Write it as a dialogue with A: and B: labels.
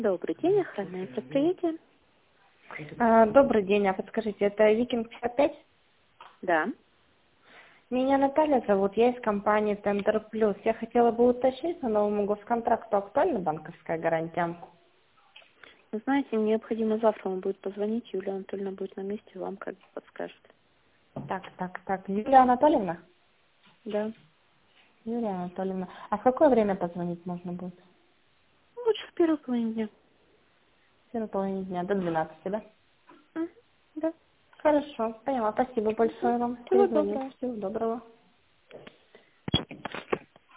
A: Добрый день, охранное предприятие.
B: Добрый день, а подскажите, это Викинг 55?
A: Да.
B: Меня Наталья зовут, я из компании Тендер Плюс. Я хотела бы уточнить, по новому госконтракту актуальна банковская гарантия?
A: Вы знаете, необходимо завтра вам будет позвонить, Юлия Анатольевна будет на месте, вам как бы подскажет.
B: Так. Юлия Анатольевна?
A: Да.
B: Юлия Анатольевна. А в какое время позвонить можно будет?
A: Лучше в первой половине дня.
B: В первой половине дня, до 12, да?
A: Да.
B: Хорошо, поняла. Спасибо большое вам.
A: Всего
B: Перезвоню.
A: доброго.
B: Всего доброго.